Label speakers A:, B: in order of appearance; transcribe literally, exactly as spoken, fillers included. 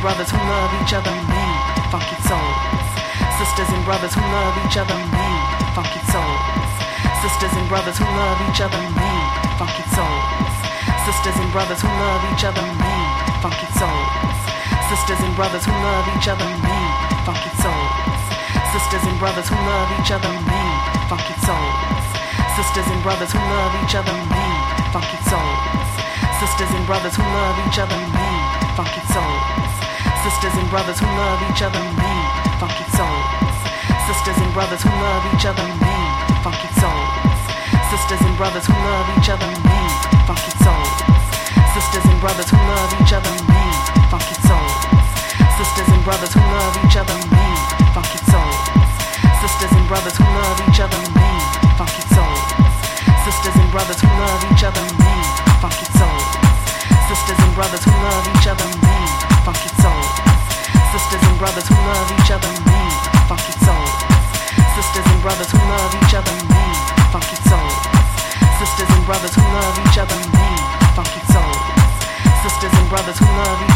A: brothers who love each other, mean funky souls. Sisters and brothers who love each other, mean funky souls. Sisters and brothers who love each other, mean funky souls. Sisters and brothers who love each other, mean funky souls. Sisters and brothers who love each other, mean funky souls. Sisters and brothers who love each other, mean funky souls. Sisters and brothers who love each other, mean funky souls. Sisters and brothers who love each other, mean funky souls. Sisters and brothers who love each other, mean funky souls. Sisters and brothers who love each other, mean funky souls. Sisters and brothers who love each other, mean funky souls. Sisters and brothers who love each other, mean funky souls. Sisters and brothers who love each other, mean funky souls. Sisters and brothers who love each other, mean funky souls. Sisters and brothers who love each other, mean funky souls. Sisters and brothers who love each other, mean funky souls. Sisters and brothers who love each other, mean funky souls. Sisters and brothers who love each other, mean funky souls. Sisters and brothers who love each other, mean funky souls. Sisters and brothers who love each other,